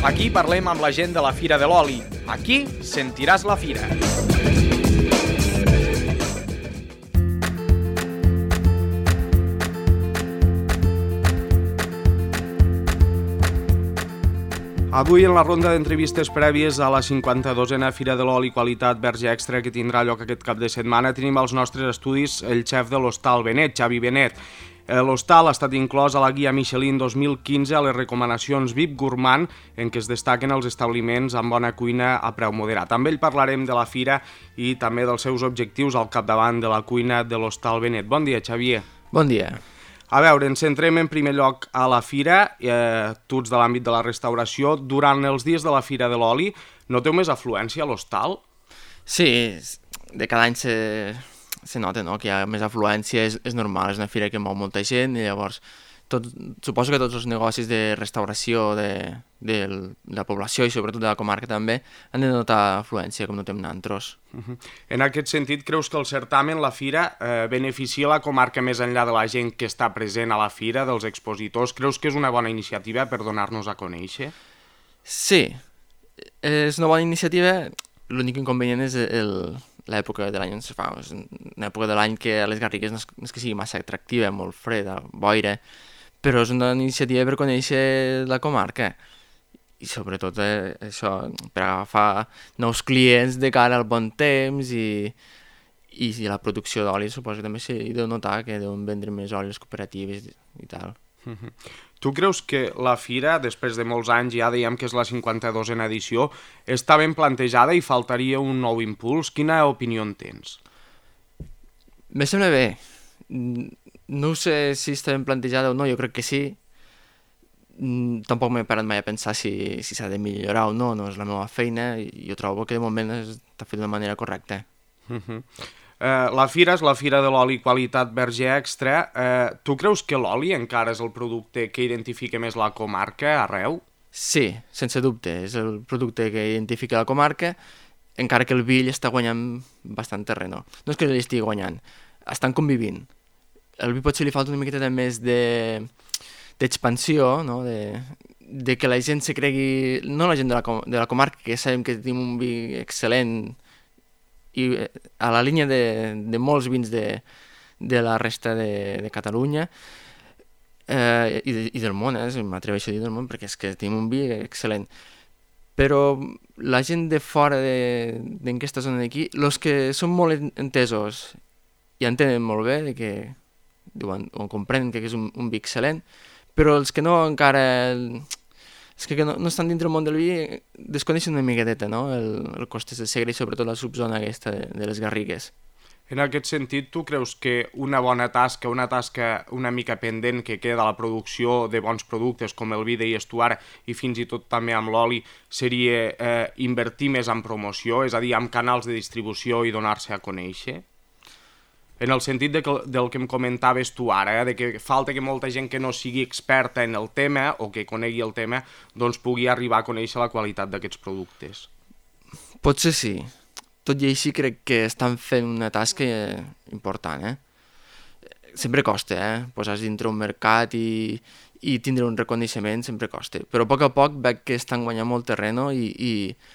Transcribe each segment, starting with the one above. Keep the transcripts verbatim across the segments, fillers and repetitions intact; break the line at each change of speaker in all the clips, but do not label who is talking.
Aquí parlem amb la gent de la Fira de l'Oli. Aquí sentiràs la fira. Avui, en la ronda d'entrevistes prèvies a la cinquanta-dosena Fira de l'Oli Qualitat Verge Extra que tindrà lloc aquest cap de setmana, tenim als nostres estudis el xef de l'Hostal Benet, Xavi Benet. L'hostal ha estat inclòs a la guia Michelin dos mil quinze a les recomanacions V I P Gourmand, en què es destaquen els establiments amb bona cuina a preu moderat. Amb ell parlarem de la fira i també dels seus objectius al capdavant de la cuina de l'Hostal Benet. Bon dia, Xavier.
Bon dia.
A veure, ens centrem en primer lloc a la fira, eh, tu ets de l'àmbit de la restauració. Durant els dies de la Fira de l'Oli, noteu més afluència a l'hostal?
Sí, de cada any se, se nota, no?, que hi ha més afluència, és, és normal, és una fira que mou molta gent i llavors tot, suposo que tots els negocis de restauració de, de la població i sobretot de la comarca també han de notar afluència, com notem nosaltres.
Uh-huh. En aquest sentit, creus que el certamen, la fira, eh, beneficia la comarca més enllà de la gent que està present a la fira, dels expositors? Creus que és una bona iniciativa per donar-nos a conèixer?
Sí, és una bona iniciativa, l'únic inconvenient és el, l'època de l'any on se fa. És una època de l'any que a les Garrigues no és, no és que sigui massa atractiva, molt freda, boira, però és una iniciativa per conèixer la comarca i sobretot eh, això, per agafar nous clients de cara al bon temps i, i, i la producció d'oli suposo que també s'hi deu notar que deuen vendre més oli les cooperatives i, i tal.
Uh-huh. Tu creus que la fira, després de molts anys, ja dèiem que és la cinquanta-dosena edició, està ben plantejada i faltaria un nou impuls? Quina opinió en tens?
Me sembla bé. No sé si està ben plantejada o no, jo crec que sí. Tampoc m'he parat mai a pensar si, si s'ha de millorar o no, no és la meva feina i jo trobo que de moment està fet d'una manera correcta.
Uh-huh. Uh, la fira és la Fira de l'Oli Qualitat Verge Extra. Uh, tu creus que l'oli encara és el producte que identifica més la comarca arreu?
Sí, sense dubte, és el producte que identifica la comarca, encara que el vi està guanyant bastant terreno. No és que li estigui guanyant, estan convivint. El vi potser li falta una miqueta més de, d'expansió, no? de, de que la gent se cregui, no la gent de la, de la comarca, que sabem que tenim un vi excel·lent i a la línia de, de molts vins de, de la resta de, de Catalunya eh, i, de, i del món, eh? M'atreveixo a dir del món perquè és que tenim un vi excel·lent. Però la gent de fora d'aquesta zona d'aquí, els que són molt entesos i entenen molt bé de que diuen, o comprenen que és un, un vi excel·lent, però els que no encara és que no, no estan dintre el món del vi desconeixen una miqueteta, no? el, el Costes de Segre i sobretot la subzona aquesta de, de les Garrigues.
En aquest sentit, tu creus que una bona tasca, una tasca una mica pendent que queda a la producció de bons productes com el vi, deies tu ara, i fins i tot també amb l'oli, seria eh, invertir més en promoció, és a dir, amb canals de distribució i donar-se a conèixer? En el sentit de que, del que em comentaves tu ara, eh, de que falta que molta gent que no sigui experta en el tema o que conegui el tema, doncs pugui arribar a conèixer la qualitat d'aquests productes.
Potser sí. Tot i així crec que estan fent una tasca important, eh? Sempre costa, eh? Posar-se dintre un mercat i, i tindre un reconeixement sempre costa. Però a poc a poc veig que estan guanyant molt terreno i, i,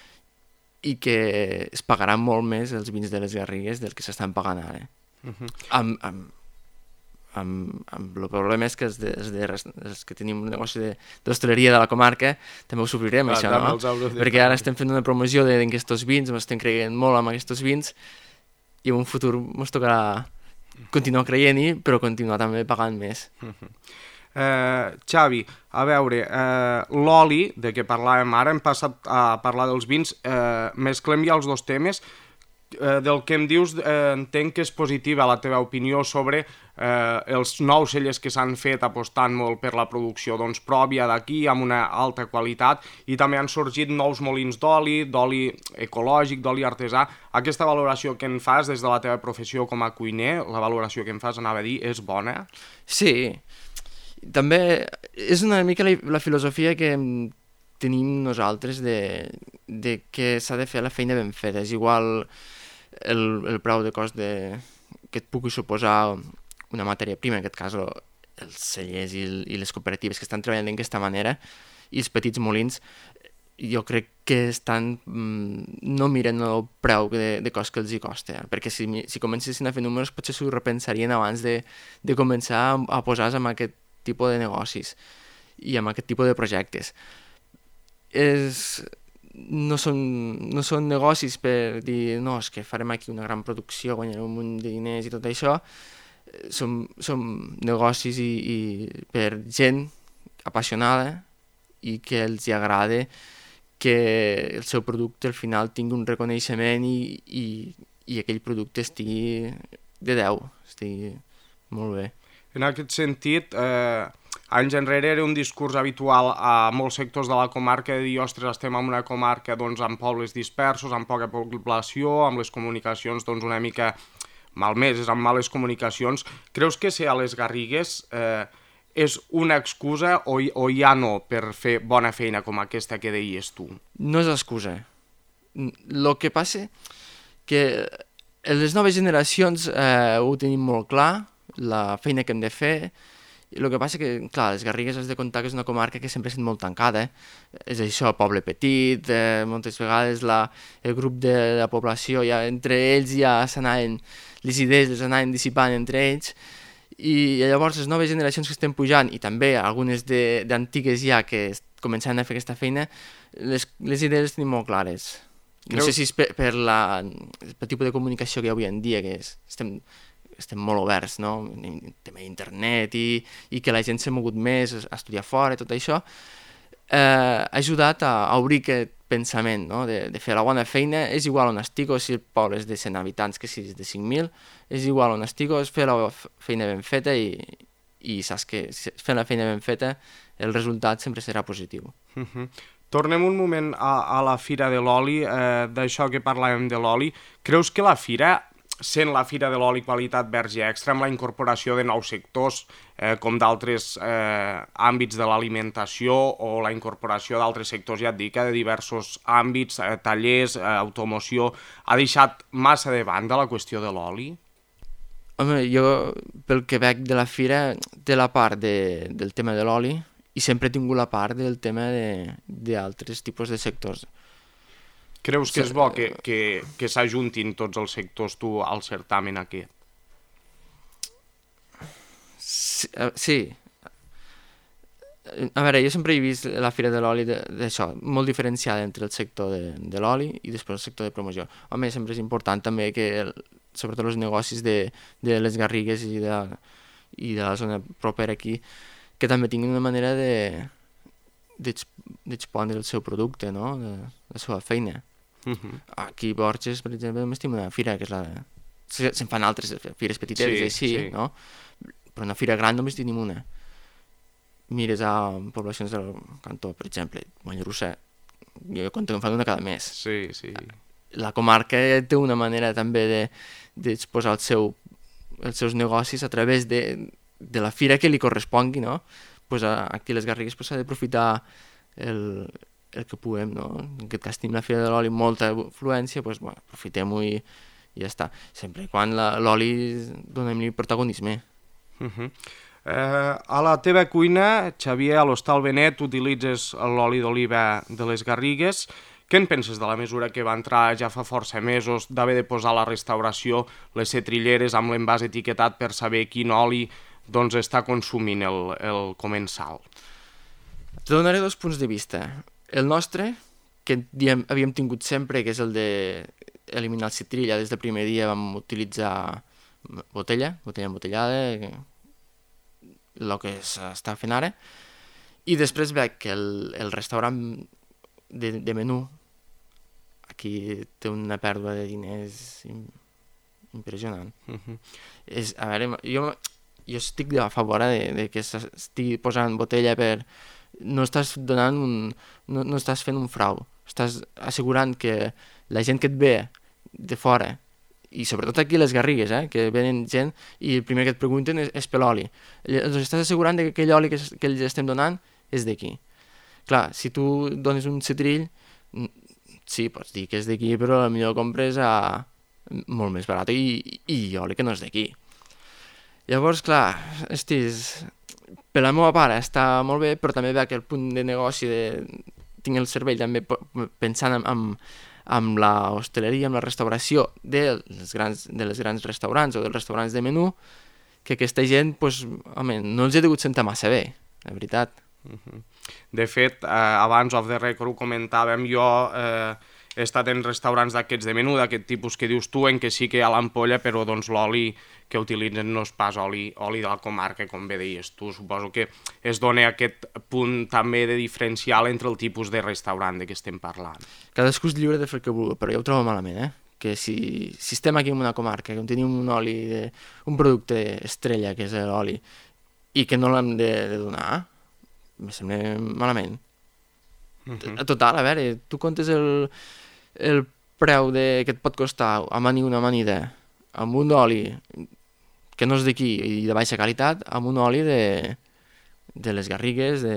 i que es pagaran molt més els vins de les Garrigues dels que s'estan pagant ara. Uh-huh. Amb, amb, amb, amb el problema és que els, de, els, de, els que tenim un negoci d'hostaleria de, de la comarca també ho sofrirem, ah, això, no? Perquè ara estem fent una promoció d'aquests vins, ens estem creient molt amb aquests vins i en un futur ens tocarà continuar creient-hi, però continuar també pagant més.
Uh-huh. Uh, Xavi, a veure, uh, l'oli, de què parlàvem ara, hem passat a parlar dels vins, uh, mesclem ja els dos temes. Eh, del que em dius, eh, entenc que és positiva la teva opinió sobre eh, els nous cellers que s'han fet apostant molt per la producció doncs, pròpia d'aquí, amb una alta qualitat, i també han sorgit nous molins d'oli, d'oli ecològic, d'oli artesà. Aquesta valoració que en fas des de la teva professió com a cuiner, la valoració que en fas, anava a dir, és bona?
Sí, també és una mica la, la filosofia que tenim nosaltres de, de que s'ha de fer la feina ben feta. És igual el, el preu de cost de, que et pugui suposar una matèria prima, en aquest cas els cellers i, i les cooperatives que estan treballant d'aquesta manera, i els petits molins, jo crec que estan, no miren el preu de, de cost que els hi costa, eh? Perquè si, si comencessin a fer números potser s'ho repensarien abans de, de començar a, a posar-se en aquest tipus de negocis i amb aquest tipus de projectes. És, no, són, no són negocis per dir no, és que farem aquí una gran producció, guanyarem un munt de diners i tot això. Són, són negocis i, i per gent apassionada i que els hi agrada que el seu producte al final tingui un reconeixement i, i, i aquell producte estigui de deu, estigui molt bé.
En aquest sentit, eh, anys enrere era un discurs habitual a molts sectors de la comarca de dir, ostres, estem en una comarca doncs, amb pobles dispersos, amb poca població, amb les comunicacions doncs, una mica malmeses, amb males comunicacions. Creus que ser a les Garrigues eh, és una excusa o, o ja no per fer bona feina com aquesta que deies tu?
No és excusa. El que passa que les noves generacions eh, ho tenim molt clar, la feina que hem de fer. El que passa que, clar, les Garrigues has de comptar que és una comarca que sempre ha estat molt tancada. Eh? És això, poble petit, eh, moltes vegades la, el grup de la població, ja, entre ells ja s'anaven, les idees les anaven dissipant entre ells, i llavors les noves generacions que estem pujant, i també algunes d'antigues ja que començaven a fer aquesta feina, les, les idees les tenim molt clares. No Creu... sé si és per, per la, el tipus de comunicació que hi ha avui en dia, que és, estem, estem molt oberts, no? El tema d'internet i, i que la gent s'ha mogut més a estudiar fora i tot això, eh, ha ajudat a, a obrir aquest pensament, no? de, de fer la bona feina. És igual on estic, o si el poble és de cent habitants que si és de cinc mil, és igual on estic, és fer la feina ben feta i, i saps que fent la feina ben feta el resultat sempre serà positiu.
Uh-huh. Tornem un moment a, a la Fira de l'Oli, eh, d'això que parlàvem de l'oli. Creus que la Fira, sent la Fira de l'Oli qualitat verge extra, amb la incorporació de nous sectors, eh, com d'altres eh, àmbits de l'alimentació o la incorporació d'altres sectors, ja et dic, eh, de diversos àmbits, eh, tallers, eh, automoció, ha deixat massa de banda la qüestió de l'oli?
Home, jo, pel que veig de la Fira, té la part de, del tema de l'oli i sempre he tingut la part del tema d'altres tipus de sectors.
Creus que és bo que, que, que s'ajuntin tots els sectors tu al certamen aquest?
Sí, sí. A veure, jo sempre he vist la Fira de l'Oli d'això, molt diferenciada entre el sector de, de l'oli i després el sector de promoció. Home, sempre és important també que, sobretot els negocis de, de les Garrigues i de, i de la zona propera aquí, que també tinguin una manera de d'expondre el seu producte, no? De, la seva feina.
Uh-huh.
Aquí a Borges, per exemple, només tenim una fira, que és la... Se'n fan altres fires petiteres, sí, així, sí. No? Però una fira gran només tenim una. Mires a poblacions del cantó, per exemple, Mollerussa, jo compto que en fan una cada mes.
Sí, sí.
La comarca té una manera també d'exposar de, el seu, els seus negocis a través de, de la fira que li correspongui, no? Pues aquí a les Garrigues s'ha pues, d'aprofitar el, el que puguem, no? En aquest cas tenim la Fira de l'Oli amb molta afluència, pues, bueno, aprofitem-ho i, i ja està. Sempre quan l'oli donem-li protagonisme.
Uh-huh. eh, a la teva cuina, Xavier, a l'Hostal Benet, utilitzes l'oli d'oliva de les Garrigues. Què en penses de la mesura que va entrar ja fa força mesos d'haver de posar a la restauració les cetrilleres amb l'envàs etiquetat per saber quin oli doncs, està consumint el, el comensal?
Te donaré dos punts de vista. El nostre, que diem, havíem tingut sempre, que és el d'eliminar el citrill, ja des del primer dia vam utilitzar botella, botella embotellada, el que s'està fent ara, i després veig que el, el restaurant de, de menú aquí té una pèrdua de diners impressionant. Uh-huh. És, a veure, jo, jo estic a favor de, de que s'estigui posant botella per... No estàs donant un... No, no estàs fent un frau. Estàs assegurant que la gent que et ve de fora, i sobretot aquí a les Garrigues, eh, que venen gent i el primer que et pregunten és, és per l'oli. Els estàs assegurant que aquell oli que, que ells estem donant és d'aquí. Clar, si tu dones un cetrill, sí, pots dir que és d'aquí, però potser compres a molt més barat i, i oli que no és d'aquí. Llavors, clar, estis... Per la meva part està molt bé, però també veig el punt de negoci de, tinc el cervell també pensant en, en, en la hostaleria, en la restauració de les grans, de les grans restaurants o dels restaurants de menú, que aquesta gent, pues, home, no els he degut sentar massa bé, la veritat.
Uh-huh. De fet, eh, abans off the record ho comentàvem, jo eh, he estat en restaurants d'aquests de menú, d'aquest tipus que dius tu, en què sí que hi ha l'ampolla, però doncs l'oli que utilitzen no és pas oli, oli de la comarca, com bé deies tu. Suposo que es dona aquest punt també de diferencial entre el tipus de restaurant de què estem parlant.
Cadascú és lliure de fer el que vulgui, però jo ho trobo malament, eh? Que si, si estem aquí en una comarca, que tenim un oli, de, un producte estrella, que és l'oli, i que no l'hem de, de donar, em sembla malament. Uh-huh. Total, a veure, tu comptes el, el preu de, que et pot costar amanir una amanida amb un oli que no és d'aquí i de baixa qualitat, amb un oli de, de les Garrigues, de,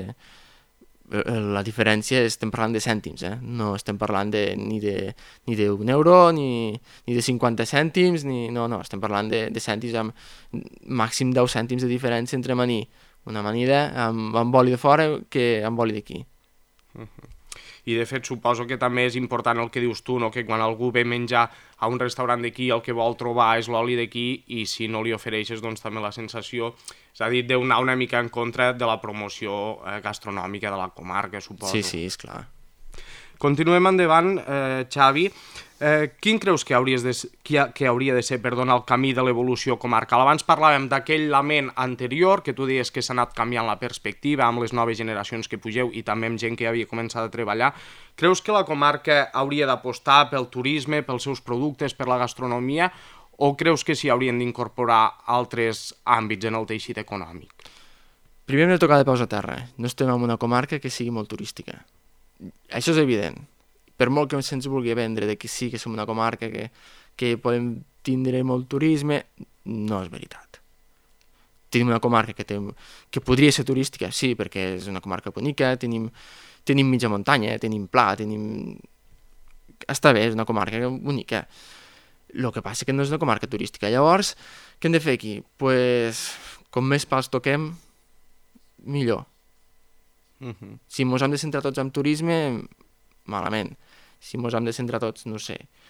la diferència estem parlant de cèntims, eh? No estem parlant de, ni de ni d'un euro, ni, ni de cinquanta cèntims, ni, no, no, estem parlant de, de cèntims amb màxim deu cèntims de diferència entre amanir una amanida amb, amb oli de fora que amb oli d'aquí.
Uh-huh. I de fet suposo que també és important el que dius tu, no? Que quan algú ve menjar a un restaurant d'aquí el que vol trobar és l'oli d'aquí i si no li ofereixes doncs també la sensació, és a dir, deu anar una mica en contra de la promoció eh, gastronòmica de la comarca, suposo.
Sí, sí, és clar.
Continuem endavant, eh, Xavi. Eh, quin creus que, hauries de, que, que hauria de ser perdona, el camí de l'evolució comarcal? Abans parlàvem d'aquell lament anterior, que tu deies que s'ha anat canviant la perspectiva amb les noves generacions que pugeu i també amb gent que havia començat a treballar. Creus que la comarca hauria d'apostar pel turisme, pels seus productes, per la gastronomia, o creus que s'hi haurien d'incorporar altres àmbits en el teixit econòmic?
Primer hem de tocar de peus a terra. No estem en una comarca que sigui molt turística. Això és evident. Per molt que se'ns vulgui vendre de que sí que som una comarca que, que podem tindre molt turisme, no és veritat. Tenim una comarca que, té, que podria ser turística, sí, perquè és una comarca bonica, tenim, tenim mitja muntanya, tenim pla, tenim... Està bé, és una comarca bonica. El que passa que no és una comarca turística. Llavors, què hem de fer aquí? Pues, com més pals toquem, millor. Uh-huh. Si mos hem de centrar tots en turisme, malament. Si mos hem de centrar tots, no sé,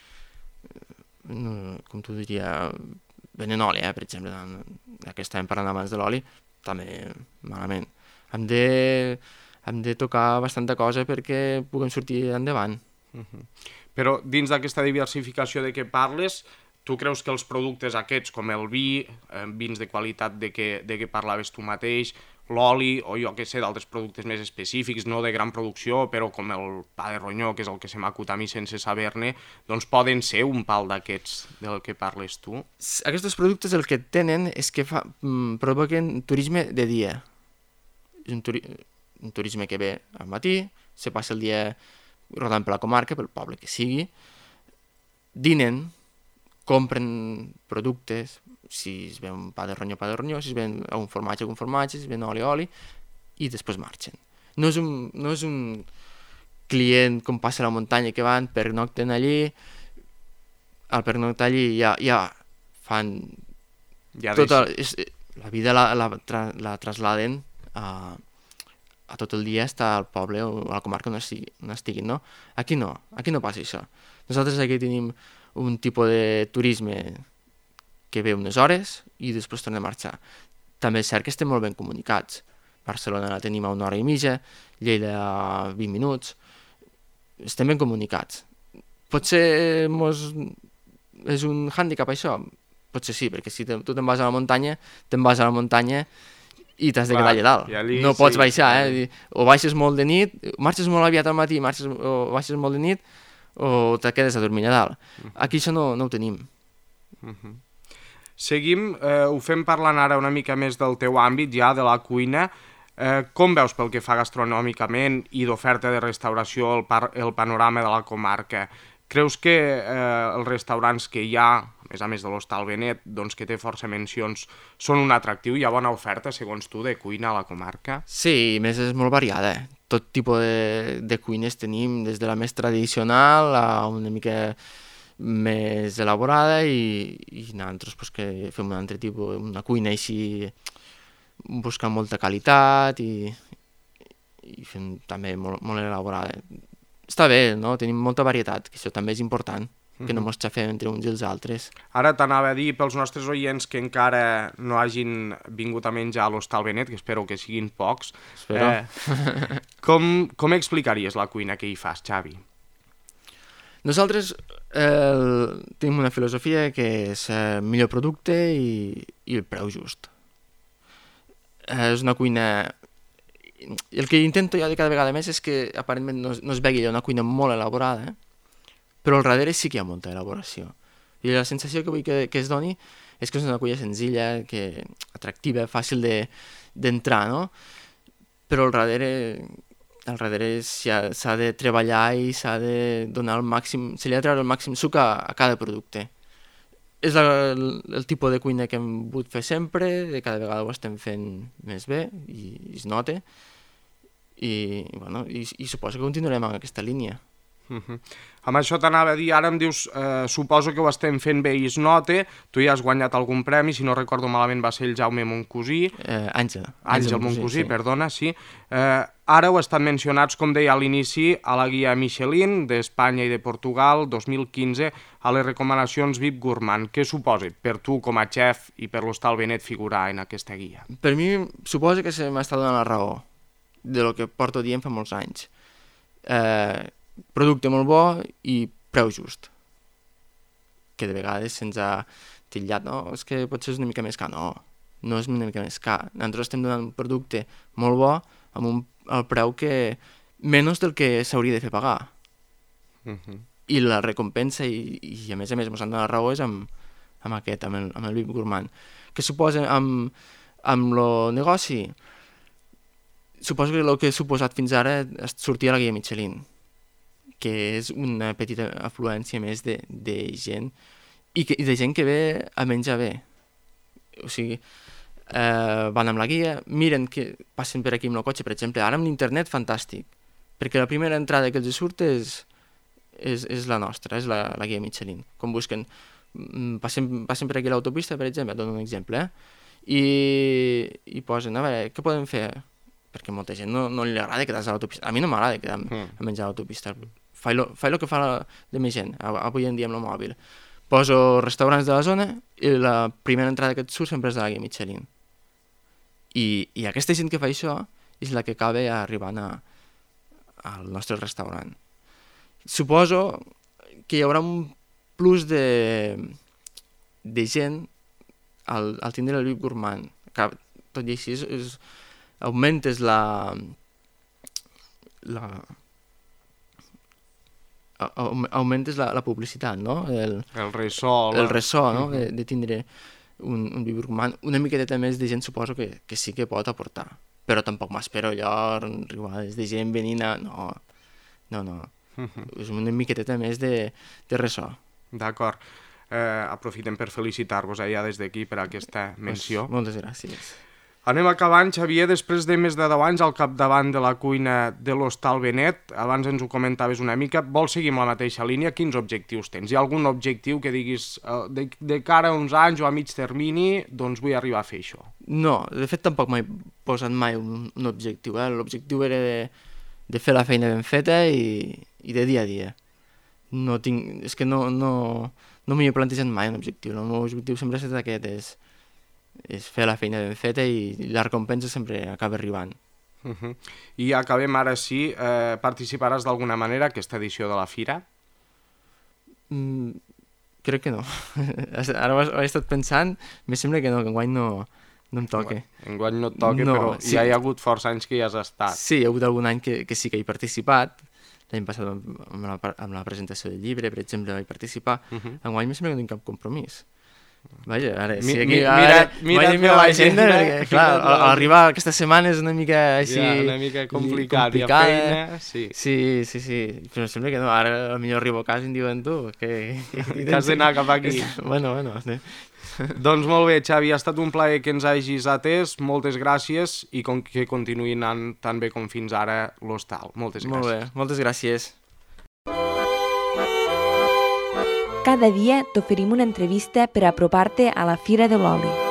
no, com t'ho diria, venent oli, eh, per exemple, ja que estàvem parlant abans de l'oli, també malament. Hem de, hem de tocar bastanta cosa perquè puguem sortir endavant.
Uh-huh. Però dins d'aquesta diversificació de què parles, tu creus que els productes aquests, com el vi, eh, vins de qualitat de què, de què parlaves tu mateix, l'oli o jo que sé, d'altres productes més específics, no de gran producció, però com el pa de ronyó, que és el que se m'acut a mi sense saber-ne, doncs poden ser un pal d'aquests del que parles tu?
Aquests productes el que tenen és que fa, mm, provoquen turisme de dia. És un, turi un turisme que ve al matí, se passa el dia rodant per la comarca, pel poble que sigui, dinen, compren productes, si es ve un pa de ronyó, pa de ronyó, si es ven un formatge, un formatge, si es ven oli, oli, i després marxen. No és un, no és un client com passa a la muntanya que van, pernocten allí, al pernoctar allí ja, ja fan... Ja tota, és, la vida la, la, la, la trasladen a, a tot el dia estar al poble o a la comarca on estigui, on estiguin, no? Aquí no, aquí no passa això. Nosaltres aquí tenim un tipus de turisme que ve unes hores i després torna a marxar. També és cert que estem molt ben comunicats. Barcelona la tenim a una hora i mitja, Lleida a vint minuts. Estem ben comunicats. Potser mos... és un hàndicap això? Potser sí, perquè si te, tu te'n vas a la muntanya, te'n vas a la muntanya i t'has de quedar allà dalt. Allí, no pots sí, baixar, eh? O baixes molt de nit, marxes molt aviat al matí, marxes, o baixes molt de nit, o te quedes a dormir allà dalt. Uh-huh. Aquí això no, no ho tenim.
Uh-huh. Seguim, eh, ho fem parlant ara una mica més del teu àmbit ja, de la cuina. Eh, com veus pel que fa gastronòmicament i d'oferta de restauració el, par el panorama de la comarca? Creus que eh, els restaurants que hi ha, a més a més de l'Hostal Benet, doncs que té força mencions, són un atractiu? Hi ha bona oferta, segons tu, de cuina a la comarca?
Sí, més és molt variada. Tot tipus de, de cuines tenim, des de la més tradicional a una mica més elaborada i, i nosaltres pues, que fem un altre tipus, una cuina així buscant molta qualitat i, i fem també molt, molt elaborada. Està bé, no? Tenim molta varietat, que això també és important, que no mos xafem entre uns i els altres.
Ara t'anava a dir pels nostres oients que encara no hagin vingut a menjar a l'Hostal Benet, que espero que siguin pocs.
Espero.
Eh, com, com explicaries la cuina que hi fas, Xavi?
Nosaltres eh, tenim una filosofia que és eh, millor producte i, i el preu just. Eh, és una cuina... El que intento jo de cada vegada més és que aparentment no, no es vegi una cuina molt elaborada, eh? Però al darrere sí que hi ha molta elaboració. I la sensació que vull que, que es doni és que és una cuina senzilla, que atractiva, fàcil d'entrar, de, no? Però al darrere, al darrere s'ha de treballar i s'ha de donar el màxim, se li ha de treure el màxim suc a, a cada producte. És la, el, el tipus de cuina que hem volgut fer sempre, de cada vegada ho estem fent més bé i, i es nota, i, bueno, i, i suposo que continuarem en aquesta línia.
Uh-huh. Amb això t'anava a dir, ara em dius, eh, suposo que ho estem fent bé i es nota, tu ja has guanyat algun premi, si no recordo malament va ser el Jaume Moncosí.
Eh, Àngel.
Àngel Moncosí, sí. Perdona, sí. Eh, ara heu estat mencionats, com deia a l'inici, a la guia Michelin d'Espanya i de Portugal dos mil quinze, a les recomanacions V I P Gourmand. Què suposa per tu com a xef i per l'Hostal Benet figurar en aquesta guia?
Per mi suposa que se m'està donant la raó de lo que porto dient fa molts anys. Eh... Producte molt bo i preu just. Que de vegades se'ns ha titllat, no, és que potser és una mica més car. No, no és una mica més car. Nosaltres estem donant un producte molt bo amb un, el preu que menys del que s'hauria de fer pagar. Uh-huh. I la recompensa, i, i a més a més ens han donat raó, és amb, amb aquest, amb el, amb el V I P Gourmand. Que suposa amb, amb el negoci, suposo que el que he suposat fins ara és sortir a la guia Michelin, que és una petita afluència més de, de gent i, que, i de gent que ve a menjar bé. O sigui, eh, van amb la guia, miren que passen per aquí amb el cotxe, per exemple, ara amb l'internet, fantàstic, perquè la primera entrada que els surt és, és, és la nostra, és la, la guia Michelin. Com busquen, passen, passen per aquí l'autopista, per exemple, dono un exemple, eh? I, i posen, a veure, què podem fer? Perquè molta gent no, no li agrada quedar-se a l'autopista. A mi no m'agrada quedar mm. a menjar a l'autopista. Faig el que fa la, de més gent, avui en dia amb el mòbil. Poso restaurants de la zona i la primera entrada que et surt sempre és de la guia Michelin. I, i aquesta gent que fa això és la que acaba arribant a, al nostre restaurant. Suposo que hi haurà un plus de, de gent al, al tindre el V I P Gourmand. Que, tot i així, és, és, augmentes la... la augmentes la, la publicitat, no? El,
el ressò.
El ressò, no? Uh-huh. de, de tindre un, un V I P Gourmand. Una miqueta més de gent suposo que, que sí que pot aportar. Però tampoc m'espero allò, rivades de gent venint a... No, no, no. Uh-huh. És una miqueta més de, de ressò.
D'acord. Eh, aprofitem per felicitar-vos ja des d'aquí per aquesta menció.
Pues, moltes gràcies.
Anem acabant, Xavier, després de més de deu anys al capdavant de la cuina de l'Hostal Benet, abans ens ho comentaves una mica, vols seguir amb la mateixa línia? Quins objectius tens? Hi ha algun objectiu que diguis de, de cara a uns anys o a mig termini, doncs vull arribar a fer això?
No, de fet tampoc m'he posat mai un, un objectiu, eh? L'objectiu era de, de fer la feina ben feta i, i de dia a dia. No tinc, és que no, no, no m'hi he plantejat mai un objectiu, el meu objectiu sempre ha estat aquest, és és fer la feina ben feta i la recompensa sempre acaba arribant.
Uh-huh. I acabem ara sí, eh, participaràs d'alguna manera aquesta edició de la fira?
Mm, crec que no. Ara ho he estat pensant, me sembla que no, que enguany no, no em toca.
Enguany no et toca, no, però sí. Ja hi ha hagut força anys que hi has estat.
Sí, hi ha hagut algun any que, que sí que he participat. L'any passat amb la, amb la presentació del llibre, per exemple, vaig participar. Uh-huh. Enguany me sembla que no tinc cap compromís. Vaja, ara, sí, aquí, ara, mira, mira l'agenda, perquè, clar, arribar aquesta setmana és una mica així...
Ja, una mica complicat, i a feina, sí.
Sí, sí, sí, però sembla que no, ara potser arribo a casa i em diuen tu, que...
que has d'anar cap aquí.
Bueno, bueno, sí.
Doncs molt bé, Xavi, ha estat un plaer que ens hagis atès, moltes gràcies i que continuï anant tan bé com fins ara l'hostal. Moltes gràcies.
Molt bé, moltes gràcies.
Cada dia t'oferim una entrevista per apropar-te a la Fira de l'Oli.